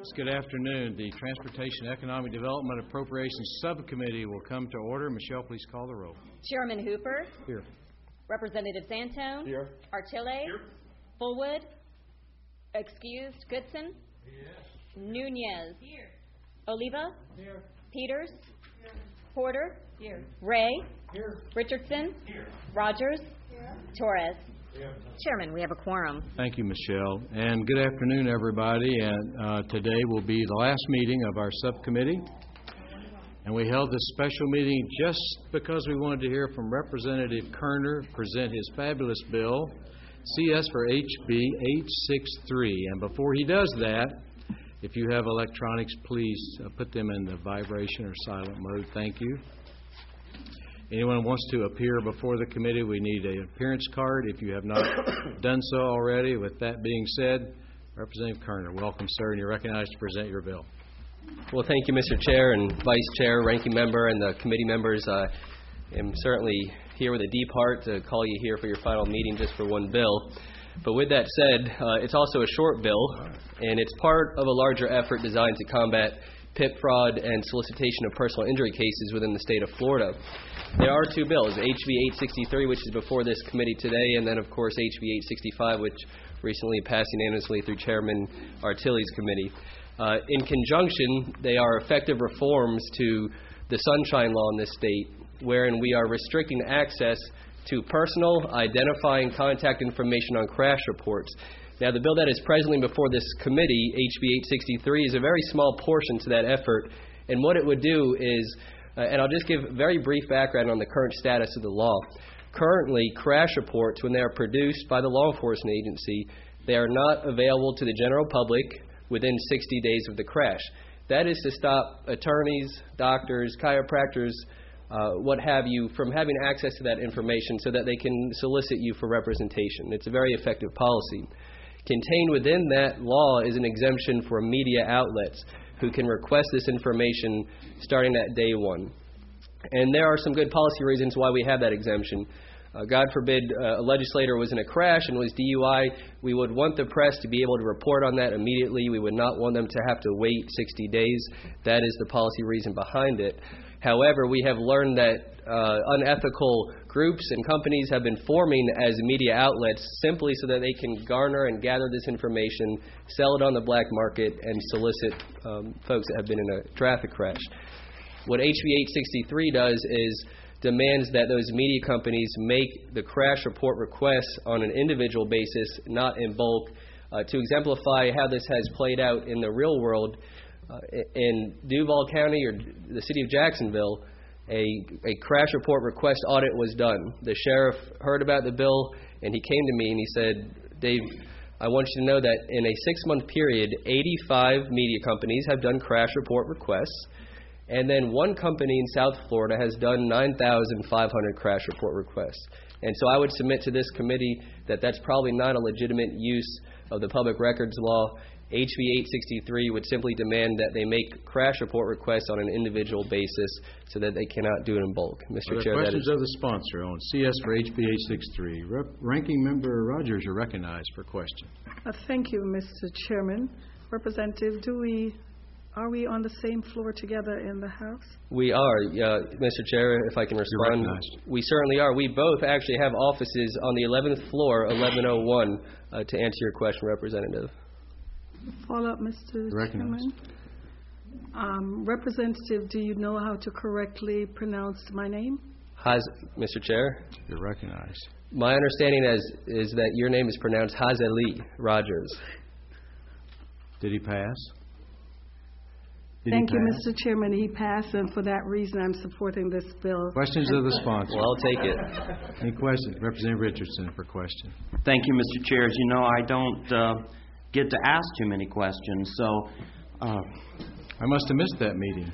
Good afternoon. The Transportation Economic Development Appropriations Subcommittee will come to order. Michelle, please call the roll. Chairman Hooper. Here. Representative Santone. Here. Artile. Here. Fullwood. Excused. Goodson. Yes. Nunez. Here. Oliva. Here. Peters. Here. Porter. Here. Ray. Here. Richardson. Here. Rogers. Here. Torres. Here. Chairman, we have a quorum. Thank you, Michelle. And good afternoon, everybody. And today will be the last meeting of our subcommittee. And we held this special meeting just because we wanted to hear from Representative Kerner present his fabulous bill, CS for HB 863. And before he does that, if you have electronics, please put them in the vibration or silent mode. Thank you. Anyone who wants to appear before the committee, we need an appearance card if you have not done so already. With that being said, Representative Kerner, welcome, sir, and you're recognized to present your bill. Well, thank you, Mr. Chair and Vice Chair, Ranking Member, and the committee members. I am certainly here with a deep heart to call you here for your final meeting just for one bill. But with that said, it's also a short bill, and it's part of a larger effort designed to combat PIP fraud and solicitation of personal injury cases within the state of Florida. There are two bills, HB 863, which is before this committee today, and then, of course, HB 865, which recently passed unanimously through Chairman Artile's committee. In conjunction, they are effective reforms to the Sunshine Law in this state, wherein we are restricting access to personal identifying contact information on crash reports. Now, the bill that is presently before this committee, HB 863, is a very small portion to that effort, and what it would do is, and I'll just give very brief background on the current status of the law. Currently, crash reports, when they are produced by the law enforcement agency, they are not available to the general public within 60 days of the crash. That is to stop attorneys, doctors, chiropractors, what have you, from having access to that information so that they can solicit you for representation. It's a very effective policy. Contained within that law is an exemption for media outlets who can request this information starting at day one. And there are some good policy reasons why we have that exemption. God forbid a legislator was in a crash and was DUI, we would want the press to be able to report on that immediately. We would not want them to have to wait 60 days. That is the policy reason behind it. However, we have learned that unethical groups and companies have been forming as media outlets simply so that they can garner and gather this information, sell it on the black market, and solicit folks that have been in a traffic crash. What HB 863 does is demands that those media companies make the crash report requests on an individual basis, not in bulk. To exemplify how this has played out in the real world, in Duval County or the city of Jacksonville, a crash report request audit was done. The sheriff heard about the bill, and he came to me and he said, Dave, I want you to know that in a 6-month period, 85 media companies have done crash report requests, and then one company in South Florida has done 9,500 crash report requests. And so I would submit to this committee that that's probably not a legitimate use of the public records law. HB 863 would simply demand that they make crash report requests on an individual basis so that they cannot do it in bulk. Mr. Chair, questions of the sponsor on CS for HB 863. Ranking Member Rogers, you're recognized for question. Thank you, Mr. Chairman. Representative, are we on the same floor together in the House? We are, Mr. Chair, if I can respond. We certainly are. We both actually have offices on the 11th floor, 1101, to answer your question, Representative. Follow up, Mr. Chairman. Representative, do you know how to correctly pronounce my name? Mr. Chair? You're recognized. My understanding is that your name is pronounced Hazeli Rogers. Did he pass? Thank you, Mr. Chairman. He passed, and for that reason, I'm supporting this bill. Questions of the sponsor? Well, I'll take it. Any questions? Representative Richardson for question. Thank you, Mr. Chair. As you know, I don't get to ask too many questions, so I must have missed that meeting.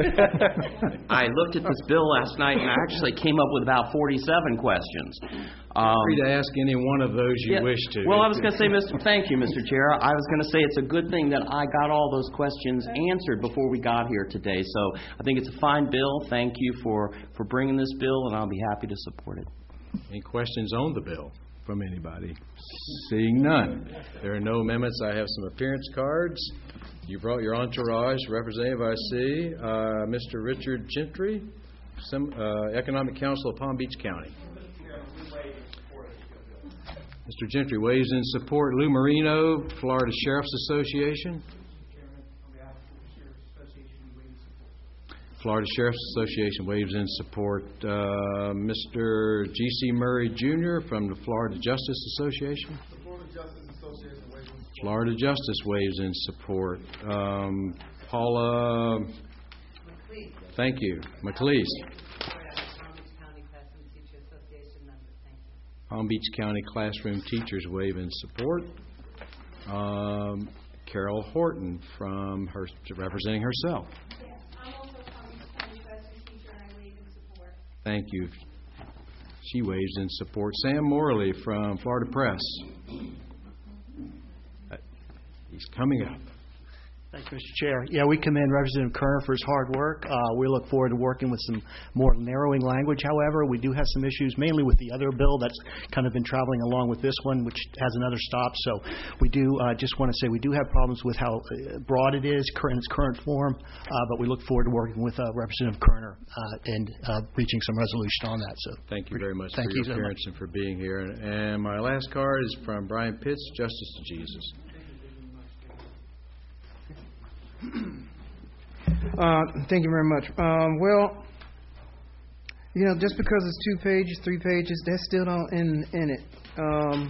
I looked at this bill last night, and I actually came up with about 47 questions. Free to ask any one of those you wish to. Well, I was going to say, thank you, Mr. Chair. I was going to say it's a good thing that I got all those questions answered before we got here today. So I think it's a fine bill. Thank you for bringing this bill, and I'll be happy to support it. Any questions on the bill from anybody? Seeing none. There are no amendments. I have some appearance cards. You brought your entourage, Representative, I see. Mr. Richard Gentry, Economic Council of Palm Beach County. Mr. Gentry waves in support. Lou Marino, Florida Sheriff's Association. Florida Sheriff's Association waves in support. Mr. G.C. Murray, Jr. from the Florida Justice Association. Florida Justice waves in support. Paula, thank you. McLeese. Palm Beach County Classroom Teachers wave in support. Carol Horton from representing herself. Thank you. She waves in support. Sam Morley from Florida Press. He's coming up. Thank you, Mr. Chair. Yeah, we commend Representative Kerner for his hard work. We look forward to working with some more narrowing language. However, we do have some issues, mainly with the other bill that's kind of been traveling along with this one, which has another stop. So we do just want to say we do have problems with how broad it is in its current form, but we look forward to working with Representative Kerner and reaching some resolution on that. So thank you very much for your appearance and for being here. And my last card is from Brian Pitts, Justice to Jesus. Thank you very much. Well, just because it's 2 pages, 3 pages, that still don't end in it.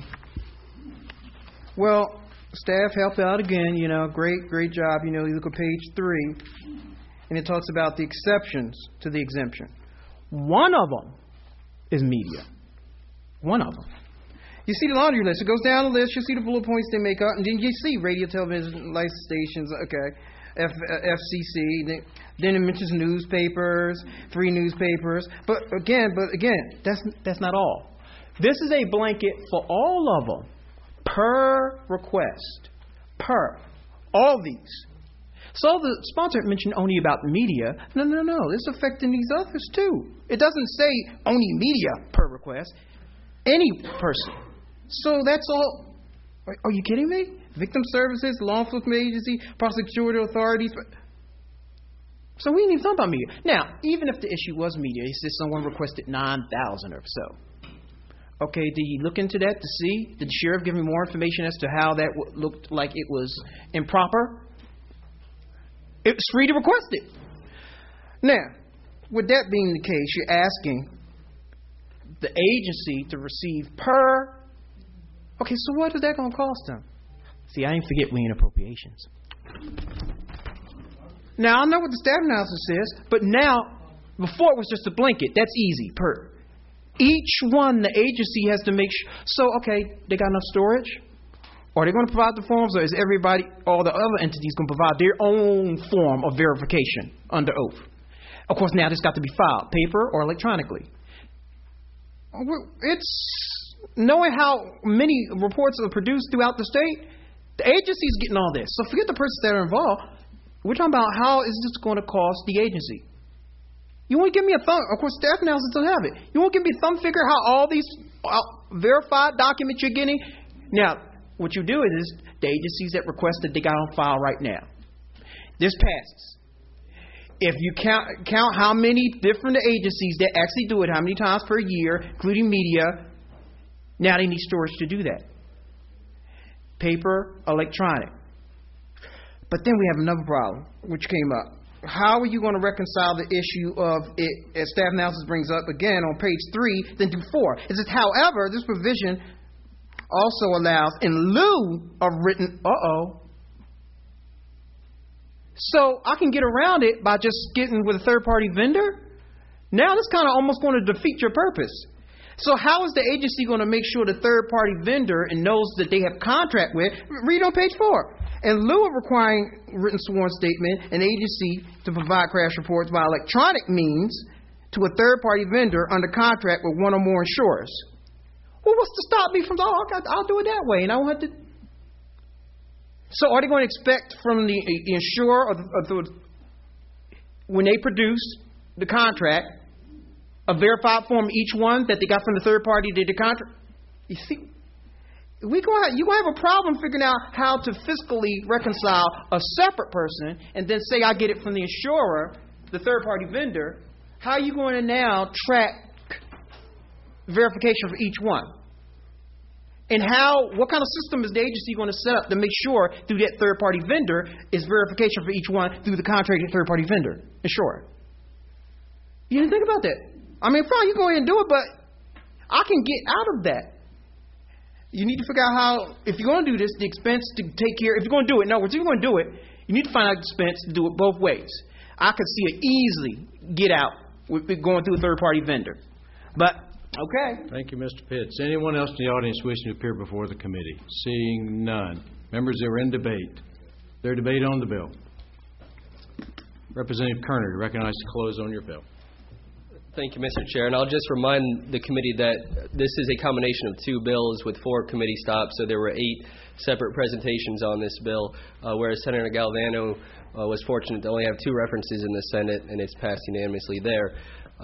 Well, staff helped out again. Great job. You look at page 3, and it talks about the exceptions to the exemption. One of them is media. One of them. You see the laundry list. It goes down the list. You see the bullet points they make up, and then you see radio, television, license stations. Okay. FCC, then it mentions newspapers, 3 newspapers. But again, that's not all. This is a blanket for all of them, per request, per all these. So the sponsor mentioned only about the media. No, it's affecting these others too. It doesn't say only media per request, any person. So that's all. Are you kidding me? Victim services, law enforcement agency, prosecutorial authorities. So we need to talk about media. Now, even if the issue was media, he said someone requested 9,000 or so. Okay, did you look into that to see? Did the sheriff give me more information as to how that looked like it was improper? It was free to request it. Now, with that being the case, you're asking the agency to receive per. Okay, so what is that going to cost them? See, I ain't forget we in appropriations. Now, I know what the staff analysis says, but now, before it was just a blanket. That's easy, per. Each one, the agency has to make sure. So, okay, they got enough storage? Or are they going to provide the forms, or is everybody, all the other entities going to provide their own form of verification under oath? Of course, now this got to be filed, paper or electronically. It's knowing how many reports are produced throughout the state, the agency's getting all this. So forget the persons that are involved. We're talking about how is this going to cost the agency. You won't give me a thumb. Of course, staff analysis doesn't have it. You won't give me a thumb figure how all these verified documents you're getting. Now, what you do is the agencies that request that they got on file right now. This passes. If you count how many different agencies that actually do it, how many times per year, including media, now they need storage to do that. Paper, electronic. But then we have another problem, which came up. How are you going to reconcile the issue of it, as staff analysis brings up again on page 3, then do 4? It says, however, this provision also allows, in lieu of written, So I can get around it by just getting with a third-party vendor? Now this kind of almost going to defeat your purpose. So how is the agency going to make sure the third-party vendor and knows that they have contract with? Read on page 4. In lieu of requiring written sworn statement, an agency to provide crash reports by electronic means to a third-party vendor under contract with one or more insurers. Well, what's to stop me from, I'll do it that way, and I won't have to. So are they going to expect from the insurer when they produce the contract, a verified form each one that they got from the third party did the contract? You see, you're gonna have a problem figuring out how to fiscally reconcile a separate person and then say I get it from the insurer, the third-party vendor. How are you going to now track verification for each one? And what kind of system is the agency going to set up to make sure through that third-party vendor is verification for each one through the contracted third-party vendor, insurer? You didn't think about that. I mean, fine, you go ahead and do it, but I can get out of that. You need to figure out how, if you're going to do this, the expense to take care, if you're going to do it, if you're going to do it, you need to find out the expense to do it both ways. I could see it easily get out with going through a third-party vendor. But, okay. Thank you, Mr. Pitts. Anyone else in the audience wishing to appear before the committee? Seeing none. Members that are in debate. Their debate on the bill. Representative Kerner, you're recognized to close on your bill. Thank you, Mr. Chair. And I'll just remind the committee that this is a combination of two bills with 4 committee stops, so there were 8 separate presentations on this bill, whereas Senator Galvano was fortunate to only have 2 references in the Senate, and it's passed unanimously there.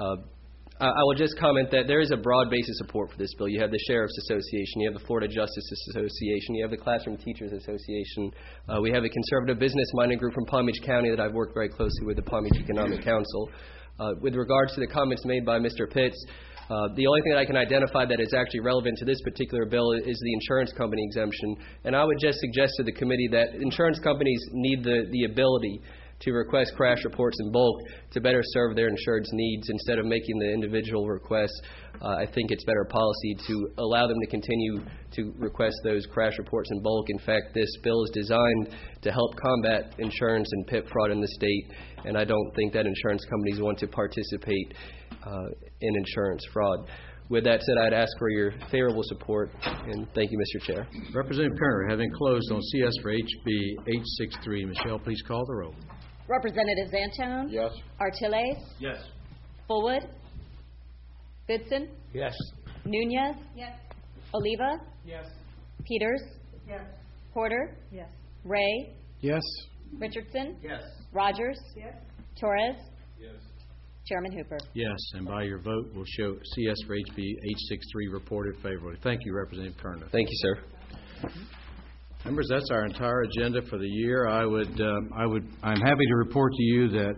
I will just comment that there is a broad base of support for this bill. You have the Sheriff's Association, you have the Florida Justice Association, you have the Classroom Teachers Association, we have a conservative business-minded group from Palm Beach County that I've worked very closely with, the Palm Beach Economic Council. With regards to the comments made by Mr. Pitts, the only thing that I can identify that is actually relevant to this particular bill is the insurance company exemption. And I would just suggest to the committee that insurance companies need the ability to request crash reports in bulk to better serve their insured's needs instead of making the individual requests. I think it's better policy to allow them to continue to request those crash reports in bulk. In fact, this bill is designed to help combat insurance and PIP fraud in the state, and I don't think that insurance companies want to participate in insurance fraud. With that said, I'd ask for your favorable support, and thank you, Mr. Chair. Representative Kerner, having closed on CS for HB 863, Michelle, please call the roll. Representatives Antone? Yes. Artiles? Yes. Fullwood? Goodson? Yes. Nunez? Yes. Oliva? Yes. Peters? Yes. Porter? Yes. Ray? Yes. Richardson? Yes. Rogers? Yes. Torres? Yes. Chairman Hooper. Yes, and by your vote, we'll show CS for HB 863 reported favorably. Thank you, Representative Kerner. Thank you, sir. Members, that's our entire agenda for the year. I'm happy to report to you that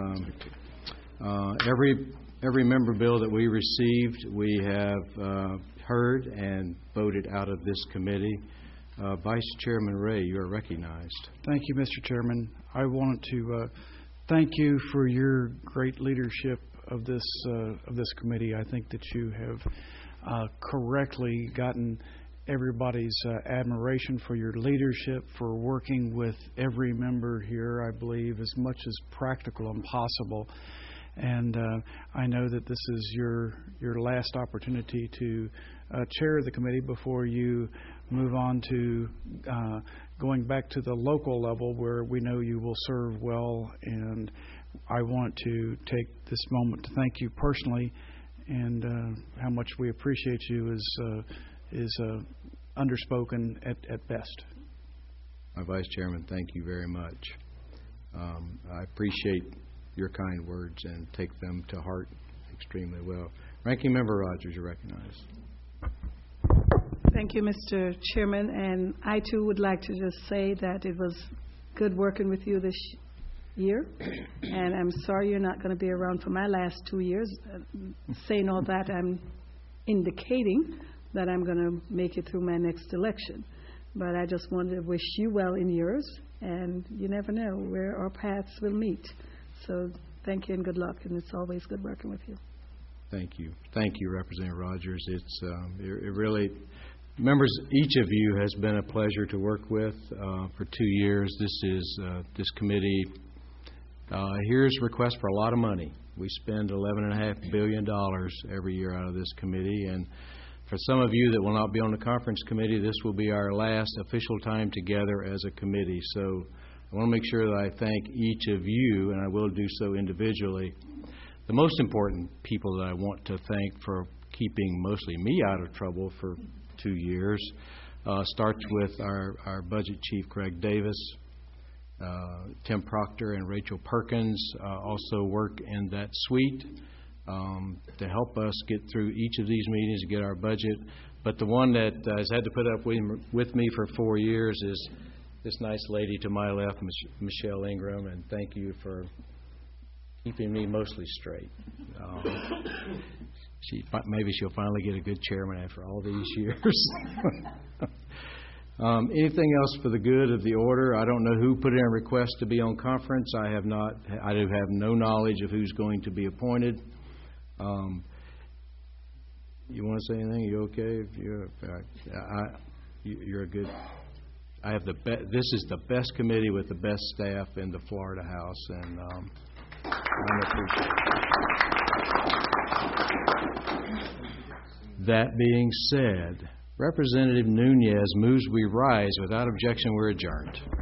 every member bill that we received, we have heard and voted out of this committee. Vice Chairman Ray, you are recognized. Thank you, Mr. Chairman. I wanted to thank you for your great leadership of this committee. I think that you have correctly gotten everybody's admiration for your leadership, for working with every member here, I believe, as much as practical and possible. And I know that this is your last opportunity to chair the committee before you move on to going back to the local level where we know you will serve well. And I want to take this moment to thank you personally, and how much we appreciate you is underspoken at best. My Vice Chairman, thank you very much. I appreciate your kind words and take them to heart extremely well. Ranking Member Rogers, you're recognized. Thank you, Mr. Chairman, and I too would like to just say that it was good working with you this year, and I'm sorry you're not going to be around for my last 2 years. Saying all that, I'm indicating that I'm going to make it through my next election. But I just wanted to wish you well in yours, and you never know where our paths will meet. So thank you and good luck, and it's always good working with you. Thank you. Thank you, Representative Rogers. It really, members, each of you has been a pleasure to work with for 2 years. This committee hears requests for a lot of money. We spend $11.5 billion every year out of this committee, and for some of you that will not be on the conference committee, this will be our last official time together as a committee. So I want to make sure that I thank each of you, and I will do so individually. The most important people that I want to thank for keeping mostly me out of trouble for 2 years starts with our budget chief, Greg Davis. Tim Proctor and Rachel Perkins also work in that suite to help us get through each of these meetings to get our budget But the one that has had to put up with me for 4 years is this nice lady to my left, Michelle Ingram, and thank you for keeping me mostly straight. Maybe she'll finally get a good chairman after all these years. Anything else for the good of the order? I don't know who put in a request to be on conference. I do have no knowledge of who's going to be appointed. You want to say anything? You okay? You're a good. I have this is the best committee with the best staff in the Florida House, and I appreciate it. That being said, Representative Nunez moves we rise. Without objection, we're adjourned.